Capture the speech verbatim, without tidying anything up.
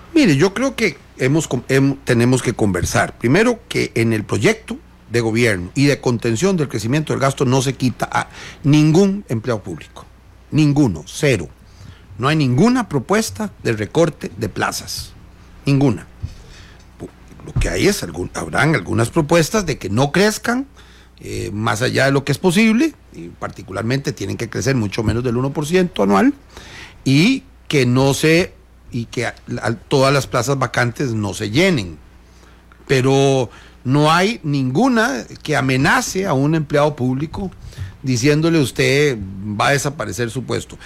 Mire, yo creo que hemos, hemos, tenemos que conversar. Primero, que en el proyecto de gobierno y de contención del crecimiento del gasto no se quita a ningún empleado público. Ninguno, cero. No hay ninguna propuesta de recorte de plazas. Ninguna. Lo que hay es, algún, habrán algunas propuestas de que no crezcan eh, más allá de lo que es posible, y particularmente tienen que crecer mucho menos del uno por ciento anual, y que no se, y que a, a, todas las plazas vacantes no se llenen. Pero no hay ninguna que amenace a un empleado público diciéndole usted va a desaparecer su puesto.